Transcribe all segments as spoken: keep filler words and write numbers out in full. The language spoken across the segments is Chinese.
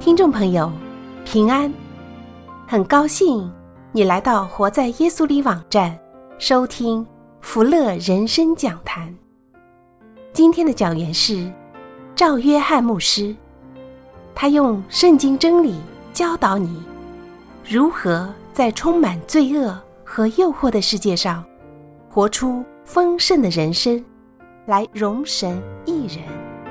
听众朋友，平安，很高兴你来到活在耶稣里网站收听福乐人生讲坛。今天的讲员是赵约翰牧师，他用圣经真理教导你如何在充满罪恶和诱惑的世界上活出丰盛的人生，来荣神益人。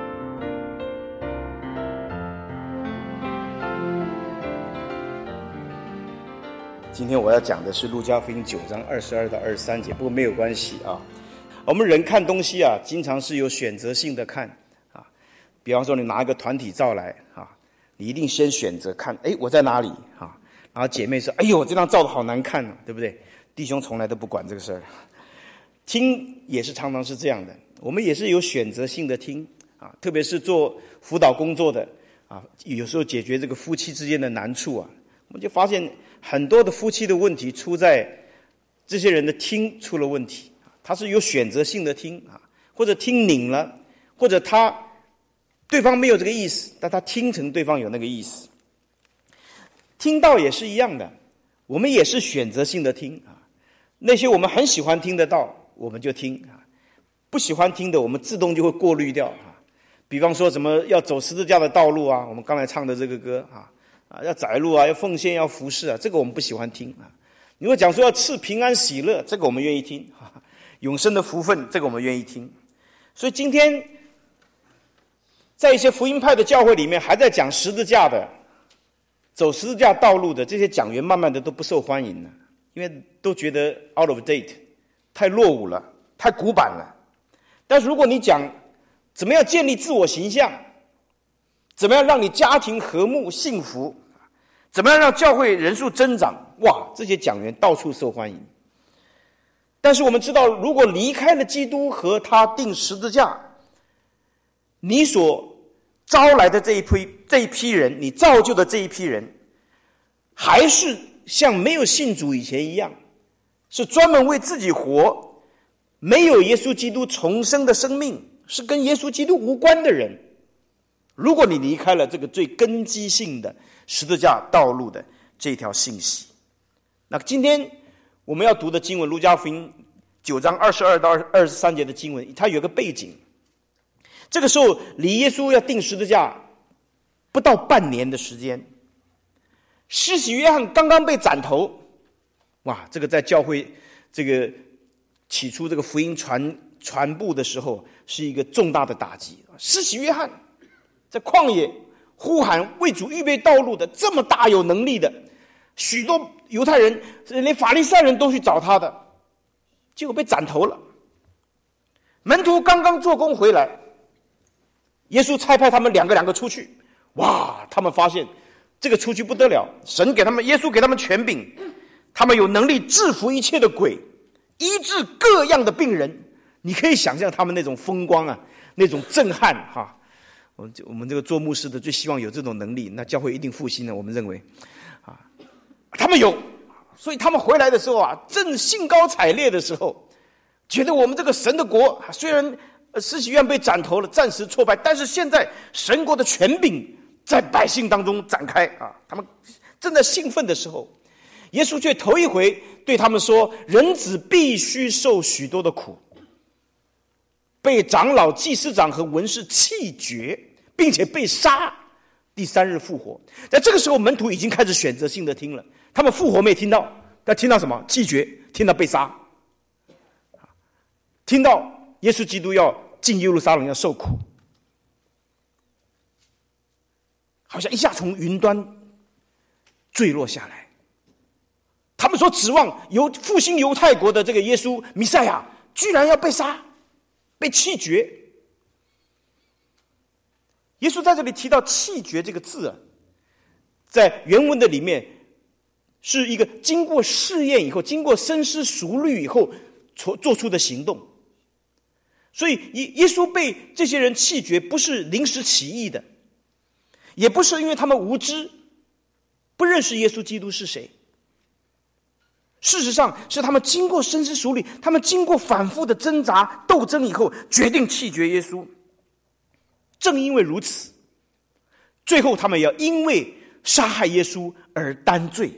今天我要讲的是路加福音九章二十二到二十三节，不过没有关系啊。我们人看东西啊，经常是有选择性的看啊。比方说，你拿一个团体照来啊，你一定先选择看，哎，我在哪里啊？然后姐妹说，哎呦，这张照的好难看啊，对不对？弟兄从来都不管这个事儿。听也是常常是这样的，我们也是有选择性的听啊，特别是做辅导工作的啊，有时候解决这个夫妻之间的难处啊，我们就发现很多的夫妻的问题出在这些人的听出了问题，他是有选择性的听啊，或者听拧了，或者他对方没有这个意思，但他听成对方有那个意思。听到也是一样的，我们也是选择性的听啊，那些我们很喜欢听得到我们就听啊，不喜欢听的我们自动就会过滤掉啊。比方说什么要走十字架的道路啊，我们刚才唱的这个歌啊，啊，要窄路啊，要奉献，要服侍啊，这个我们不喜欢听啊。你会讲说要赐平安喜乐，这个我们愿意听啊。永生的福分，这个我们愿意听。所以今天在一些福音派的教会里面，还在讲十字架的、走十字架道路的这些讲员，慢慢的都不受欢迎了，因为都觉得 out of date， 太落伍了，太古板了。但是如果你讲怎么样建立自我形象，怎么样让你家庭和睦幸福，怎么样让教会人数增长，哇，这些讲员到处受欢迎。但是我们知道，如果离开了基督和他钉十字架，你所招来的这一批这一批人，你造就的这一批人，还是像没有信主以前一样，是专门为自己活，没有耶稣基督重生的生命，是跟耶稣基督无关的人。如果你离开了这个最根基性的十字架道路的这条信息，那今天我们要读的经文，路加福音九章二十二到二十三节的经文，它有个背景。这个时候离耶稣要钉十字架不到半年的时间，施洗约翰刚刚被斩头，哇，这个在教会这个起初这个福音传传布的时候是一个重大的打击。施洗约翰在旷野呼喊为主预备道路的，这么大有能力的，许多犹太人连法利赛人都去找他的，结果被斩头了。门徒刚刚做工回来，耶稣差派他们两个两个出去，哇，他们发现这个出去不得了，神给他们，耶稣给他们权柄，他们有能力制服一切的鬼，医治各样的病人。你可以想象他们那种风光啊，那种震撼哈。我们我们这个做牧师的最希望有这种能力，那教会一定复兴了。我们认为啊，他们有，所以他们回来的时候啊，正兴高采烈的时候，觉得我们这个神的国虽然施洗约翰被斩头了，暂时挫败，但是现在神国的权柄在百姓当中展开啊！他们正在兴奋的时候，耶稣却头一回对他们说：“人子必须受许多的苦，被长老、祭司长和文士弃绝，并且被杀，第三日复活。”在这个时候，门徒已经开始选择性的听了，他们复活没听到，但听到什么？弃绝，听到被杀，听到耶稣基督要进耶路撒冷要受苦，好像一下从云端坠落下来。他们所指望由复兴犹太国的这个耶稣弥赛亚，居然要被杀，被弃绝。耶稣在这里提到弃绝这个字啊，在原文的里面是一个经过试验以后，经过深思熟虑以后做出的行动。所以耶稣被这些人弃绝，不是临时起意的，也不是因为他们无知不认识耶稣基督是谁，事实上是他们经过深思熟虑，他们经过反复的挣扎斗争以后，决定弃绝耶稣。正因为如此， 最后他们要因为杀害耶稣而担罪。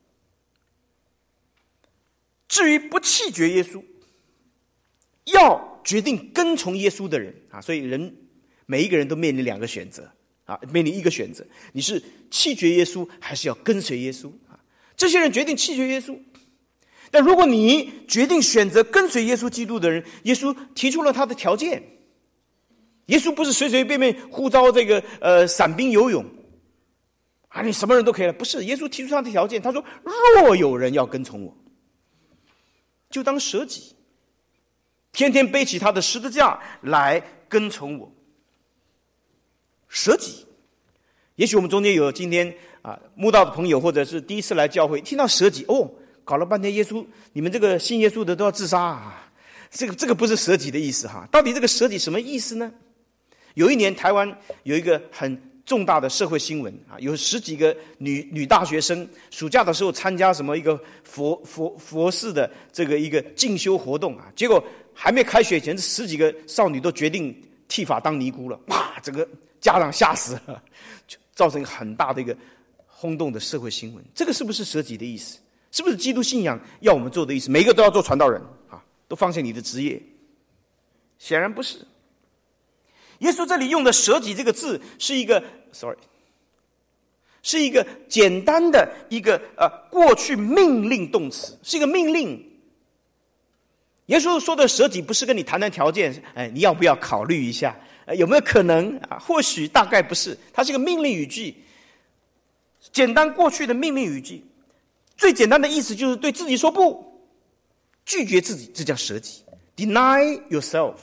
至于不弃绝耶稣，要决定跟从耶稣的人啊，所以人每一个人都面临两个选择啊，面临一个选择，你是弃绝耶稣还是要跟随耶稣啊？这些人决定弃绝耶稣，但如果你决定选择跟随耶稣基督的人，耶稣提出了他的条件。耶稣不是随随便便呼召这个呃散兵游泳啊，你什么人都可以了，不是。耶稣提出他的条件，他说：若有人要跟从我，就当舍己，天天背起他的十字架来跟从我。舍己，也许我们中间有今天啊慕道的朋友，或者是第一次来教会，听到舍己，哦，搞了半天耶稣，你们这个信耶稣的都要自杀啊！这个这个不是舍己的意思哈。到底这个舍己什么意思呢？有一年台湾有一个很重大的社会新闻啊，有十几个女女大学生暑假的时候参加什么一个佛佛佛寺的这个一个进修活动啊，结果还没开学前，这十几个少女都决定剃发当尼姑了，哇，整个家长吓死了，就造成很大的一个轰动的社会新闻。这个是不是舍己的意思？是不是基督信仰要我们做的意思？每一个都要做传道人啊，都放下你的职业？显然不是。耶稣这里用的舍己这个字是一个 sorry 是一个简单的一个呃过去命令动词，是一个命令。耶稣说的舍己不是跟你谈谈条件，哎，你要不要考虑一下，呃、有没有可能啊？或许大概不是，它是一个命令语句，简单过去的命令语句。最简单的意思就是对自己说不，拒绝自己，这叫舍己。 Deny yourself。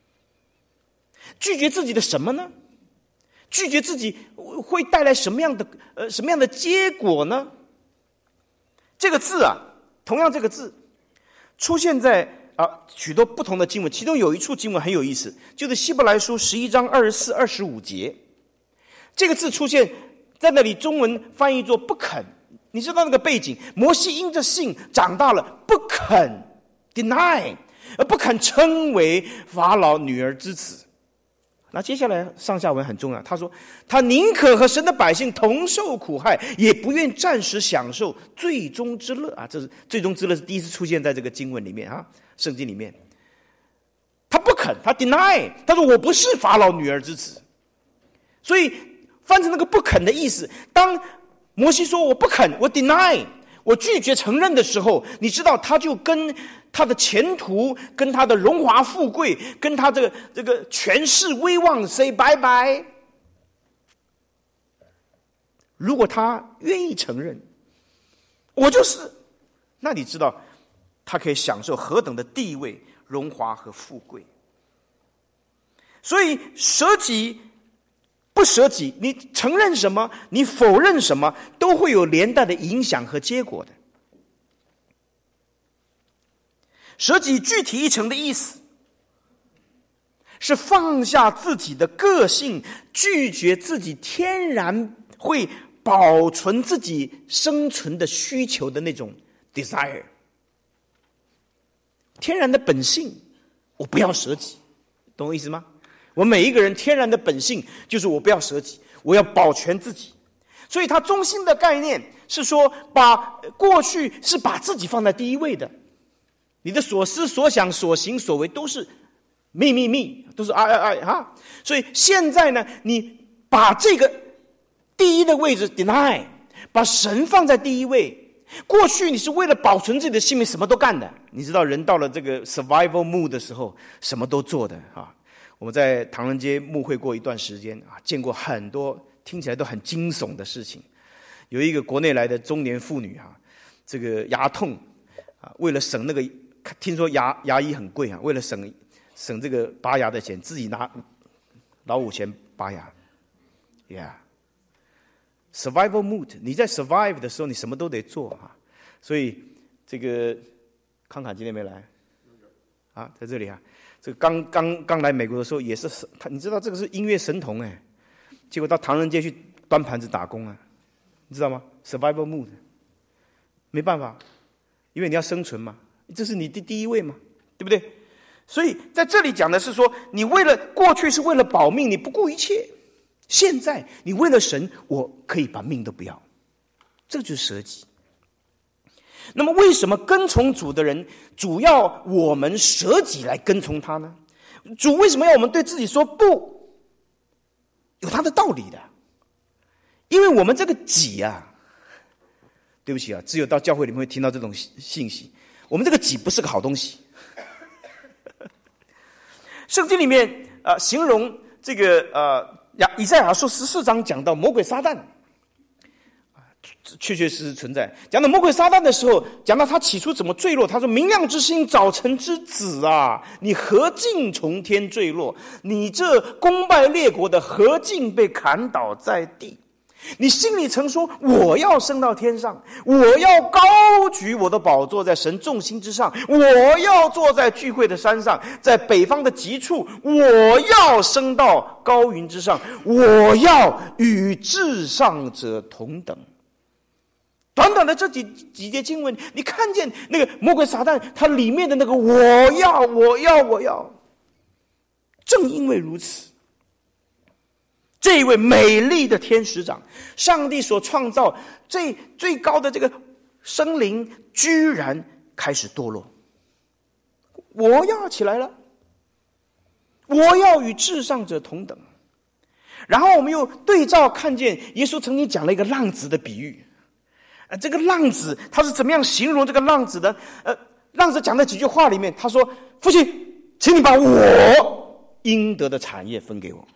拒绝自己的什么呢？拒绝自己会带来什么样的呃什么样的结果呢？这个字啊，同样这个字出现在啊许多不同的经文，其中有一处经文很有意思，就是希伯来书十一章二十四、二十五节。这个字出现在那里，中文翻译作不肯。你知道那个背景，摩西因着信长大了，不肯 deny， 而不肯称为法老女儿之子。那接下来上下文很重要，他说他宁可和神的百姓同受苦害，也不愿暂时享受最终之乐啊！这是最终之乐是第一次出现在这个经文里面啊，圣经里面。他不肯，他 deny， 他说我不是法老女儿之子。所以翻成那个不肯的意思，当摩西说我不肯，我 deny， 我拒绝承认的时候，你知道他就跟他的前途，跟他的荣华富贵，跟他这个这个权势威望 say 拜拜。如果他愿意承认我就是，那你知道他可以享受何等的地位、荣华和富贵。所以舍己不舍己，你承认什么，你否认什么，都会有连带的影响和结果的。舍己具体一层的意思是放下自己的个性，拒绝自己天然会保存自己生存的需求的那种 desire， 天然的本性我不要舍己，懂我意思吗？我每一个人天然的本性就是我不要舍己，我要保全自己。所以他中心的概念是说，把过去是把自己放在第一位的，你的所思所想所行所为都是me me me，都是爱爱爱哈。所以现在呢，你把这个第一的位置 deny， 把神放在第一位。过去你是为了保存自己的性命什么都干的，你知道人到了这个 survival mood 的时候什么都做的啊。我们在唐人街牧会过一段时间啊，见过很多听起来都很惊悚的事情。有一个国内来的中年妇女啊，这个牙痛啊，为了省那个，听说牙牙医很贵啊，为了省省这个拔牙的钱，自己拿老五钱拔牙。Yeah， survival mood， 你在 survive 的时候，你什么都得做啊。所以这个康卡今天没来啊，在这里啊。这个刚刚刚来美国的时候也是，他你知道这个是音乐神童哎，结果到唐人街去端盘子打工啊，你知道吗 ？survival mood， 没办法，因为你要生存嘛，这是你的第一位嘛，对不对？所以在这里讲的是说，你为了过去是为了保命，你不顾一切， 现在你为了神，我可以把命都不要，这就是舍己。那么为什么跟从主的人，主要我们舍己来跟从他呢？主为什么要我们对自己说不？有他的道理的。因为我们这个己啊，对不起啊，只有到教会里面会听到这种信息，我们这个己不是个好东西。圣经里面呃形容这个呃以赛亚书十四章讲到魔鬼撒旦，确确实实存在。讲到魔鬼撒旦的时候，讲到他起初怎么坠落，他说：“明亮之星，早晨之子啊，你何竟从天坠落？你这攻败列国的，何竟被砍倒在地？你心里曾说，我要升到天上，我要高举我的宝座在神众星之上，我要坐在聚会的山上，在北方的极处，我要升到高云之上，我要与至上者同等。”短短的这几几节经文，你看见那个魔鬼撒旦他里面的那个我要我要我要。正因为如此，这一位美丽的天使长，上帝所创造最最高的这个生灵，居然开始堕落。我要起来了，我要与至上者同等。然后我们又对照看见耶稣曾经讲了一个浪子的比喻。呃，这个浪子他是怎么样形容这个浪子的？呃，浪子讲的几句话里面，他说：“父亲，请你把我应得的产业分给我。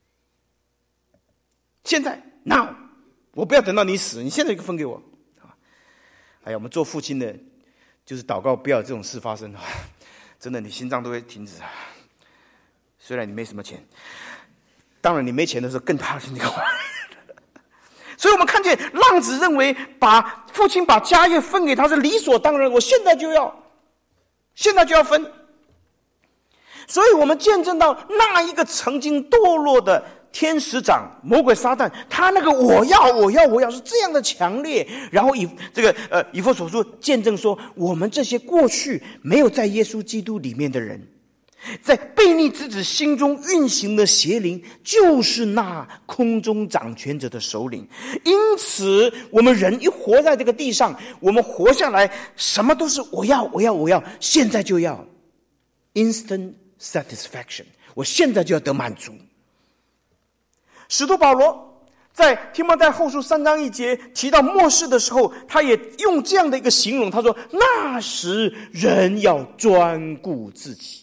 现在 ，now， 我不要等到你死，你现在就分给我。”哎呀，我们做父亲的，就是祷告不要有这种事发生啊！真的，你心脏都会停止啊。虽然你没什么钱，当然你没钱的时候更怕听这个话。所以我们看见浪子认为把父亲把家业分给他是理所当然，我现在就要，现在就要分。所以我们见证到那一个曾经堕落的天使长魔鬼撒旦，他那个我要我要我要是这样的强烈。然后以这个呃以弗所书见证说，我们这些过去没有在耶稣基督里面的人，在悖逆之子心中运行的邪灵，就是那空中掌权者的首领。因此我们人一活在这个地上，我们活下来什么都是我要我要我要，现在就要 instant satisfaction， 我现在就要得满足。使徒保罗在提摩太后书三章一节提到末世的时候，他也用这样的一个形容，他说：那时人要专顾自己，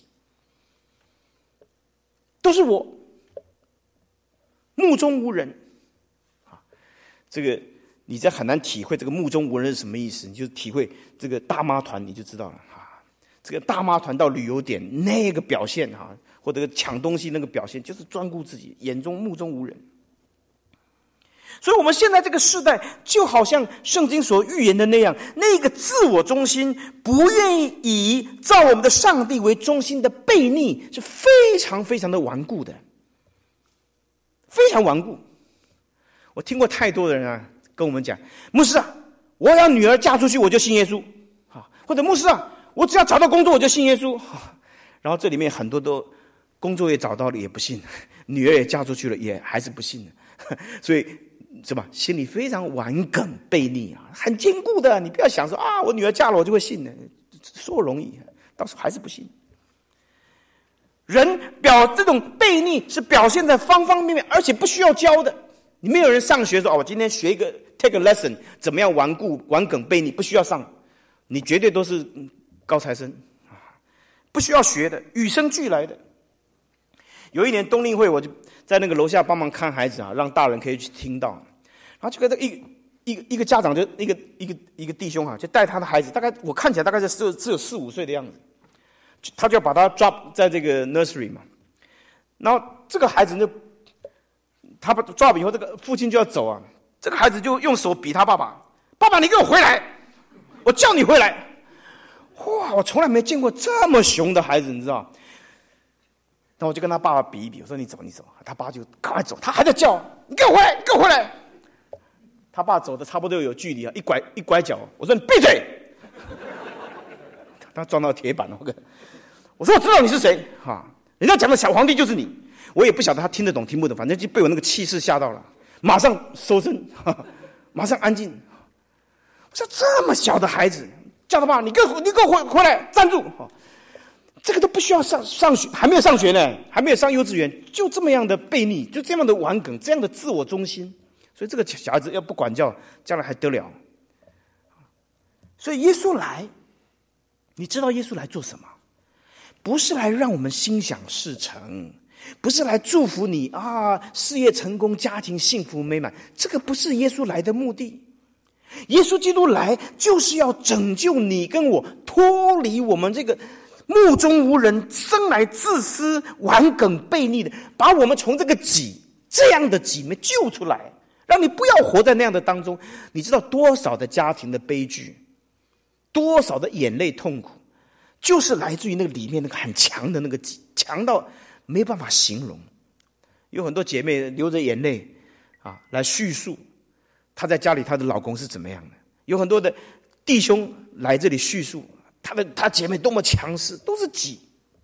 都是我，目中无人。这个你在很难体会这个目中无人是什么意思，你就体会这个大妈团你就知道了。这个大妈团到旅游点那个表现，或者抢东西那个表现，就是专顾自己，眼中目中无人。所以我们现在这个时代就好像圣经所预言的那样，那个自我中心不愿意以造我们的上帝为中心的悖逆是非常非常的顽固的，非常顽固。我听过太多的人啊跟我们讲，牧师啊，我要女儿嫁出去我就信耶稣，或者牧师啊，我只要找到工作我就信耶稣。然后这里面很多都工作也找到了也不信，女儿也嫁出去了也还是不信，所以是吧？心里非常顽梗悖逆啊，很坚固的。你不要想说啊，我女儿嫁了我就会信的，说容易，到时候还是不信。人表这种悖逆是表现在方方面面，而且不需要教的。你没有人上学说哦，我今天学一个 take a lesson， 怎么样顽固顽梗悖逆，不需要上，你绝对都是高材生，不需要学的，与生俱来的。有一年冬令会，我就在那个楼下帮忙看孩子啊，让大人可以去听到。然后就跟这一一个一个家长就一个一个一个弟兄啊，就带他的孩子，大概我看起来大概是只只有四五岁的样子，他就要把他 drop 在这个 nursery 嘛。然后这个孩子就他把 drop 以后，这个父亲就要走啊，这个孩子就用手比他爸爸，爸爸你给我回来，我叫你回来。哇，我从来没见过这么熊的孩子，你知道。然后我就跟他爸爸比一比，我说你走你走，他爸就赶快走，他还在叫你给我回来你给我回来。他爸走的差不多有距离啊，一拐一拐角，我说你闭嘴。他撞到铁板了，我说我知道你是谁哈，人家讲的小皇帝就是你， 我也不晓得他听得懂听不懂，反正就被我那个气势吓到了，马上收声，呵呵马上安静。我说这么小的孩子，叫他爸，你给我你给我回回来站住！这个都不需要上上学，还没有上学呢，还没有上幼稚园，就这么样的悖逆，就这样的顽梗，这样的自我中心，所以这个小孩子要不管教，将来还得了？所以耶稣来，你知道耶稣来做什么？不是来让我们心想事成，不是来祝福你啊，事业成功，家庭幸福美满，这个不是耶稣来的目的。耶稣基督来就是要拯救你跟我，脱离我们这个目中无人、生来自私、顽梗悖逆的，把我们从这个己这样的己面救出来，让你不要活在那样的当中。你知道多少的家庭的悲剧，多少的眼泪痛苦，就是来自于那个里面那个很强的那个己，强到没办法形容。有很多姐妹流着眼泪啊来叙述她在家里她的老公是怎么样的，有很多的弟兄来这里叙述他的他姐妹多么强势，都是己。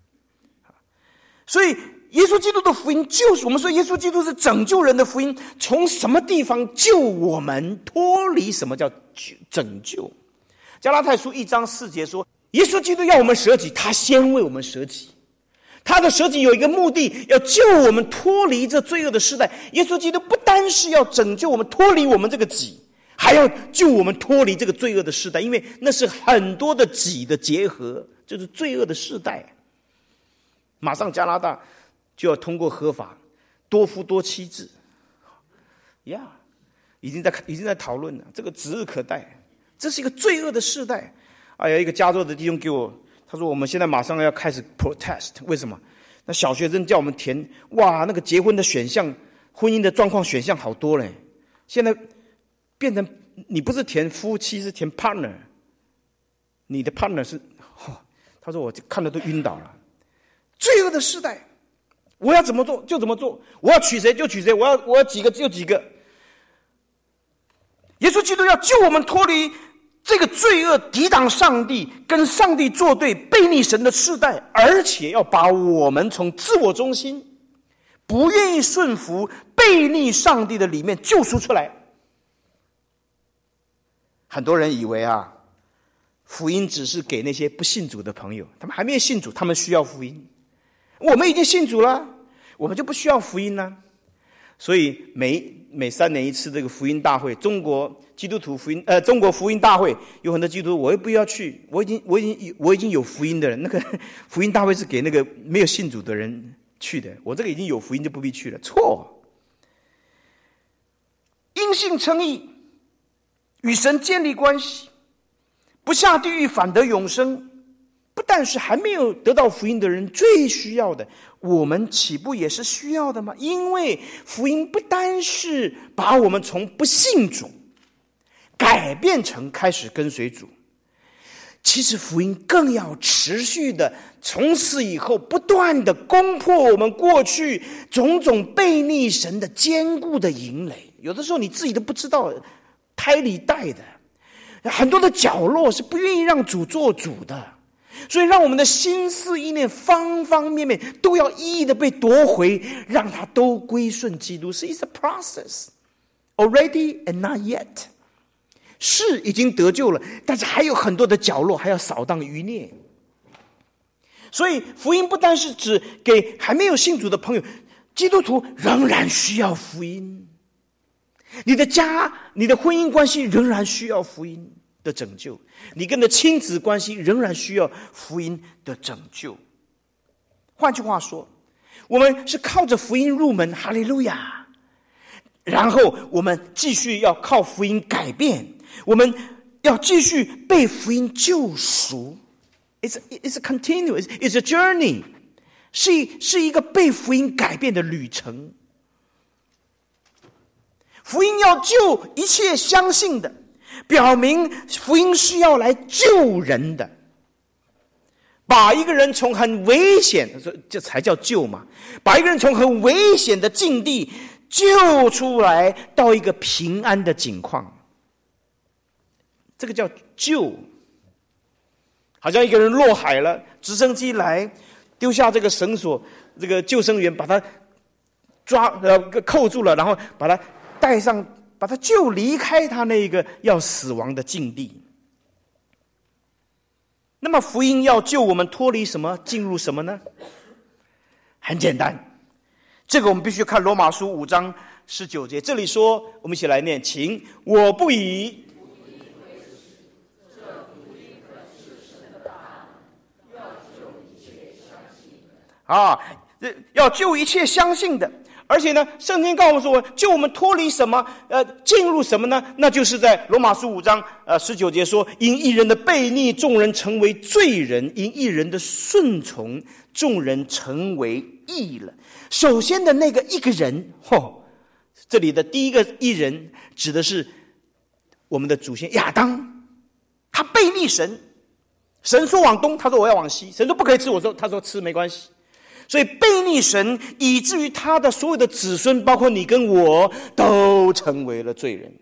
所以耶稣基督的福音就是我们说耶稣基督是拯救人的福音，从什么地方救我们脱离什么叫拯救？加拉太书一章四节说，耶稣基督要我们舍己，他先为我们舍己。他的舍己有一个目的，要救我们脱离这罪恶的时代。耶稣基督不单是要拯救我们脱离我们这个己，还要救我们脱离这个罪恶的世代，因为那是很多的己的结合，就是罪恶的世代。马上加拿大就要通过合法多夫多妻制，呀、yeah, ，已经在已经在讨论了，这个指日可待。这是一个罪恶的世代。哎呀，一个加州的弟兄给我，他说我们现在马上要开始 protest， 为什么？那小学生叫我们填，哇，那个结婚的选项，婚姻的状况选项好多嘞，现在变成你不是填夫妻，是填 partner， 你的 partner 是、哦、他说我看了都晕倒了。罪恶的世代，我要怎么做就怎么做，我要娶谁就娶谁，我要我要几个就几个。耶稣基督要救我们脱离这个罪恶，抵挡上帝，跟上帝作对，悖逆神的世代，而且要把我们从自我中心、不愿意顺服、悖逆上帝的里面救赎出来。很多人以为啊，福音只是给那些不信主的朋友，他们还没有信主，他们需要福音。我们已经信主了，我们就不需要福音了。所以每每三年一次这个福音大会，中国基督徒福音呃中国福音大会，有很多基督徒我也不要去，我已经我已经我已经有福音的人，那个福音大会是给那个没有信主的人去的，我这个已经有福音就不必去了。错，因信称义，与神建立关系，不下地狱反得永生，不但是还没有得到福音的人最需要的，我们岂不也是需要的吗？因为福音不单是把我们从不信主改变成开始跟随主，其实福音更要持续的从此以后不断的攻破我们过去种种悖逆神的坚固的营垒。有的时候你自己都不知道，胎里带的很多的角落是不愿意让主做主的，所以让我们的心思意念方方面面都要一一的被夺回，让它都归顺基督。是 It's a process already and not yet， 是已经得救了，但是还有很多的角落还要扫荡余孽。所以福音不单是指给还没有信主的朋友，基督徒仍然需要福音，你的家你的婚姻关系仍然需要福音的拯救，你跟的亲子关系仍然需要福音的拯救。换句话说，我们是靠着福音入门，哈利路亚，然后我们继续要靠福音改变，我们要继续被福音救赎。 It's, it's a continuous, it's a journey， 是, 是一个被福音改变的旅程。福音要救一切相信的，表明福音是要来救人的，把一个人从很危险，这才叫救嘛，把一个人从很危险的境地救出来到一个平安的境况，这个叫救。好像一个人落海了，直升机来丢下这个绳索，这个救生员把他抓呃扣住了，然后把他带上，把他救离开他那个要死亡的境地。那么福音要救我们脱离什么，进入什么呢？很简单，这个我们必须看罗马书五章十九节，这里说，我们一起来念，请我不以啊，要救一切相信的。而且呢，圣经告诉我，救我们脱离什么？呃，进入什么呢？那就是在罗马书五章呃十九节说：“因一人的悖逆，众人成为罪人；因一人的顺从，众人成为义了。”首先的那个一个人，哦，这里的第一个一人指的是我们的祖先亚当，他悖逆神，神说往东，他说我要往西；神说不可以吃，我说他说吃没关系。所以悖逆神，以至于他的所有的子孙，包括你跟我，都成为了罪人，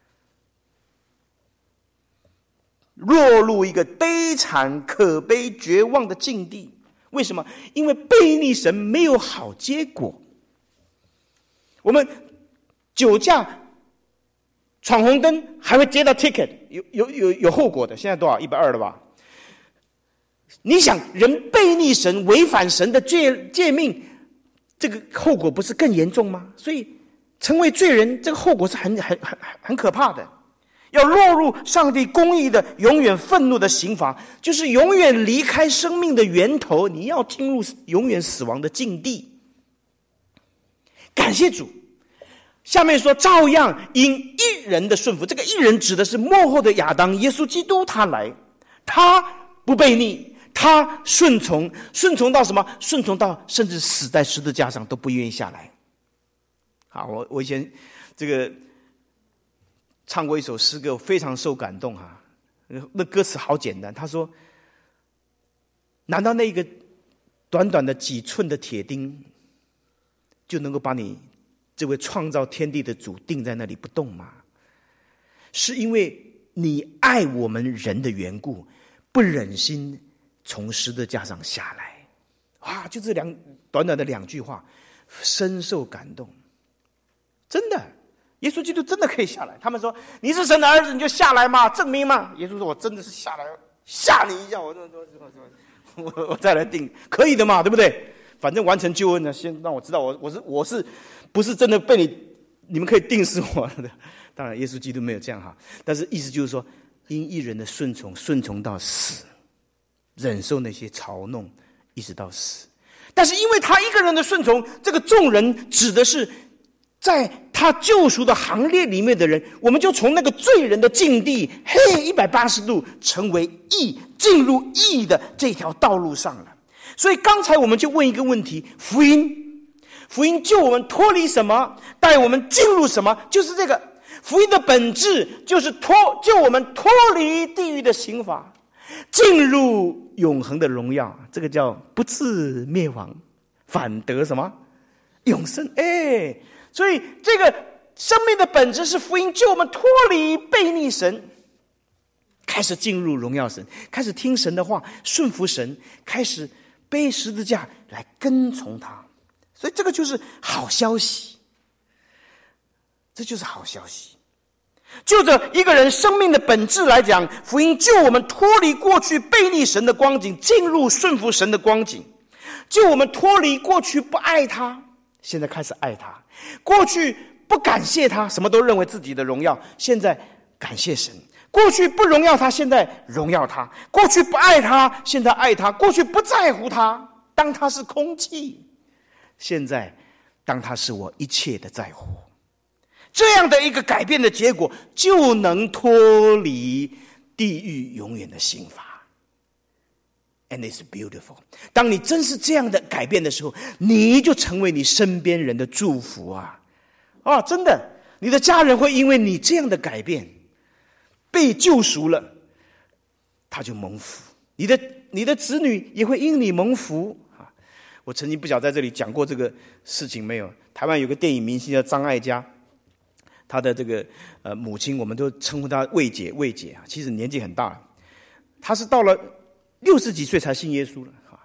落入一个悲惨、可悲、绝望的境地。为什么？因为悖逆神没有好结果。我们酒驾、闯红灯还会接到 ticket， 有有有有后果的。现在多少？一百二了吧？你想，人悖逆神，违反神的诫诫命，这个后果不是更严重吗？所以，成为罪人，这个后果是很很很很可怕的。要落入上帝公义的、永远愤怒的刑罚，就是永远离开生命的源头，你要进入永远死亡的境地。感谢主。下面说，照样因一人的顺服，这个一人指的是末后的亚当，耶稣基督他来，他不悖逆。他顺从，顺从到什么？顺从到甚至死在十字架上都不愿意下来。好，我我以前这个唱过一首诗歌，我非常受感动哈。那歌词好简单，他说：“难道那个短短的几寸的铁钉，就能够把你这位创造天地的主定在那里不动吗？是因为你爱我们人的缘故，不忍心从十字架上下来。”哇，就这两短短的两句话，深受感动。真的，耶稣基督真的可以下来。他们说：“你是神的儿子，你就下来嘛，证明嘛。”耶稣说：“我真的是下来，吓你一下，我我我我再来定，可以的嘛，对不对？反正完成救恩了，先让我知道我我是我是不是真的被你你们可以定死我的。”当然，耶稣基督没有这样哈，但是意思就是说，因一人的顺从，顺从到死。忍受那些嘲弄，一直到死。但是因为他一个人的顺从，这个众人指的是在他救赎的行列里面的人，我们就从那个罪人的境地，嘿，一百八十度成为义，进入义的这条道路上了。所以刚才我们就问一个问题：福音，福音救我们脱离什么，带我们进入什么？就是这个福音的本质，就是脱救我们脱离地狱的刑罚，进入永恒的荣耀，这个叫不至灭亡，反得什么？永生。哎，所以这个生命的本质是福音救我们脱离悖逆神，开始进入荣耀神，开始听神的话，顺服神，开始背十字架来跟从他。所以这个就是好消息，这就是好消息。就着一个人生命的本质来讲，福音救我们脱离过去悖逆神的光景，进入顺服神的光景，救我们脱离过去不爱他，现在开始爱他；过去不感谢他，什么都认为自己的荣耀，现在感谢神；过去不荣耀他，现在荣耀他；过去不爱他，现在爱他；过去不在乎他，当他是空气，现在当他是我一切的在乎。这样的一个改变的结果，就能脱离地狱永远的刑罚。And it's beautiful。 当你真是这样的改变的时候，你就成为你身边人的祝福啊！啊，真的，你的家人会因为你这样的改变被救赎了，他就蒙福；你的你的子女也会因你蒙福啊！我曾经不晓得在这里讲过这个事情没有？台湾有个电影明星叫张艾嘉。他的这个呃母亲，我们都称呼他魏姐，魏姐啊，其实年纪很大了。他是到了六十几岁才信耶稣了哈。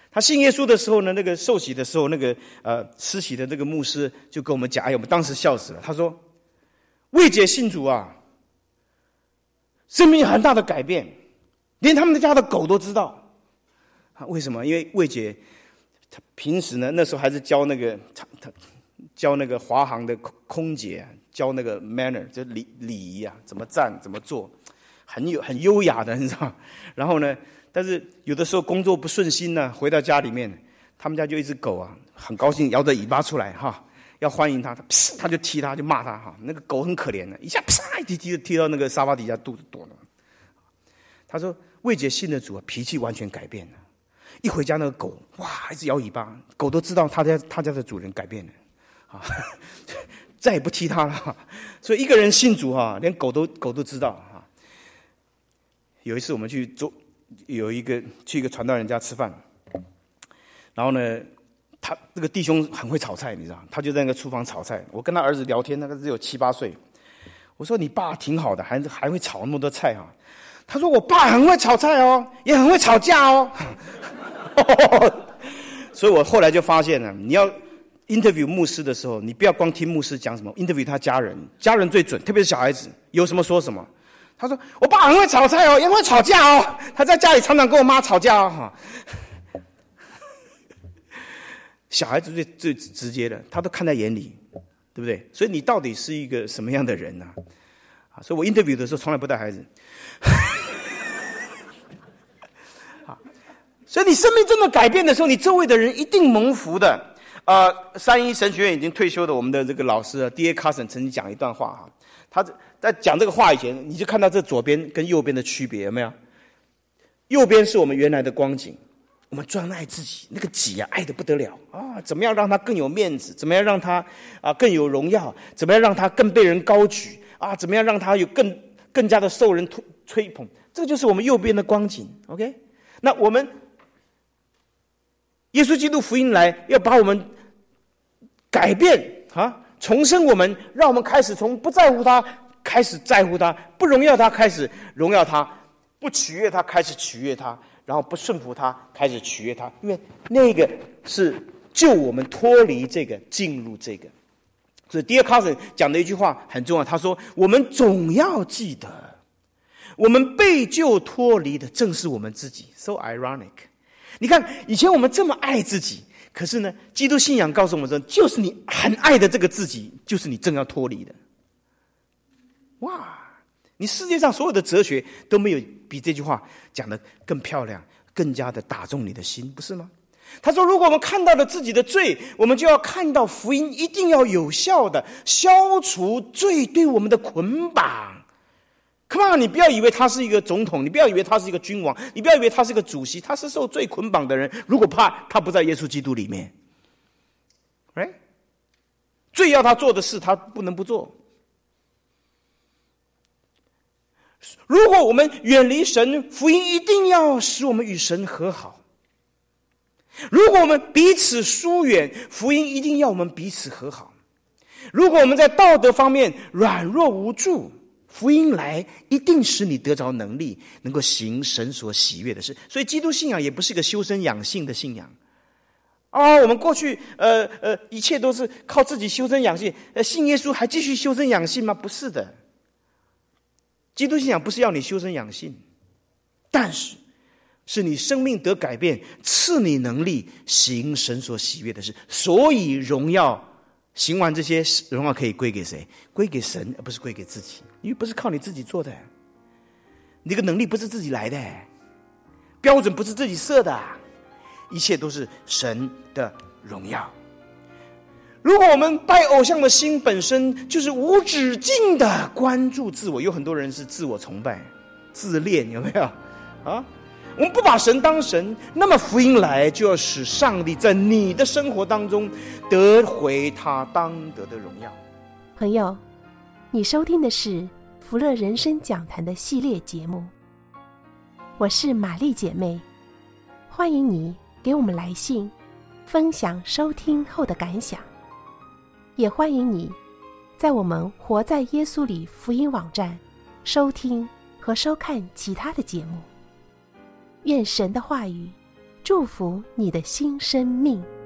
他信耶稣的时候呢，那个受洗的时候，那个呃施洗的那个牧师就跟我们讲，哎，我们当时笑死了。他说，魏姐信主啊，生命很大的改变，连他们家的狗都知道。啊，为什么？因为魏姐她平时呢，那时候还是教那个她她教那个华航的空姐，教那个 manner， 就礼礼仪啊，怎么站怎么做，很有很优雅的，你知道。然后呢，但是有的时候工作不顺心呢，回到家里面，他们家就一只狗啊，很高兴摇着尾巴出来哈，要欢迎他，他他就踢他，就骂他哈。那个狗很可怜的，一下啪一踢踢踢到那个沙发底下，肚子躲了。他说魏姐信了主啊，脾气完全改变了。一回家那个狗哇，一直摇尾巴，狗都知道他家他家的主人改变了啊，再也不踢他了。所以一个人信主哈，连狗都狗都知道哈。有一次我们去做，有一个去一个传道人家吃饭，然后呢，他这个弟兄很会炒菜，你知道，他就在那个厨房炒菜。我跟他儿子聊天，那个只有七八岁，我说你爸挺好的，还还会炒那么多菜哈。他说我爸很会炒菜哦，也很会吵架哦。所以我后来就发现了，你要 interview 牧师的时候，你不要光听牧师讲什么 interview 他家人，家人最准，特别是小孩子，有什么说什么。他说我爸很会炒菜哦，也很会吵架哦，他在家里常常跟我妈吵架哦。小孩子最最直接的，他都看在眼里，对不对？所以你到底是一个什么样的人呢？啊，所以我 interview 的时候从来不带孩子。所以你生命真的改变的时候，你周围的人一定蒙福的。呃，三一神学院已经退休的我们的这个老师 D A Carson 曾经讲一段话哈，他在讲这个话以前，你就看到这左边跟右边的区别有没有？右边是我们原来的光景，我们专爱自己，那个己啊爱得不得了啊，怎么样让他更有面子？怎么样让他啊更有荣耀？怎么样让他更被人高举啊？怎么样让他有更更加的受人吹捧？这个就是我们右边的光景。OK， 那我们。耶稣基督福音来，要把我们改变啊，重生我们，让我们开始从不在乎他开始在乎他，不荣耀他开始荣耀他，不取悦他开始取悦他，然后不顺服他开始取悦他，因为那个是救我们脱离这个进入这个。所以 D A Carson 讲的一句话很重要，他说我们总要记得，我们被救脱离的正是我们自己。 So ironic，你看，以前我们这么爱自己，可是呢，基督信仰告诉我们说，就是你很爱的这个自己，就是你正要脱离的。哇！你世界上所有的哲学都没有比这句话讲得更漂亮，更加的打中你的心，不是吗？他说，如果我们看到了自己的罪，我们就要看到福音一定要有效的消除罪对我们的捆绑。Come on， 你不要以为他是一个总统，你不要以为他是一个君王，你不要以为他是个主席，他是受罪捆绑的人。如果怕他不在耶稣基督里面 ，right？ 罪要他做的事，他不能不做。如果我们远离神，福音一定要使我们与神和好。如果我们彼此疏远，福音一定要我们彼此和好。如果我们在道德方面软弱无助，福音来一定使你得着能力，能够行神所喜悦的事。所以基督信仰也不是一个修身养性的信仰啊、哦！我们过去呃呃一切都是靠自己修身养性，呃信耶稣还继续修身养性吗？不是的。基督信仰不是要你修身养性，但是是你生命得改变，赐你能力行神所喜悦的事。所以荣耀行完这些荣耀可以归给谁？归给神，而不是归给自己。因为不是靠你自己做的，你这个能力不是自己来的，标准不是自己设的，一切都是神的荣耀。如果我们拜偶像的心本身就是无止境的关注自我，有很多人是自我崇拜、自恋，有没有啊？我们不把神当神，那么福音来就要使上帝在你的生活当中得回他当得的荣耀。 朋友，你收听的是福乐人生讲坛的系列节目，我是玛丽姐妹，欢迎你给我们来信，分享收听后的感想，也欢迎你在我们活在耶稣里福音网站收听和收看其他的节目。愿神的话语祝福你的新生命。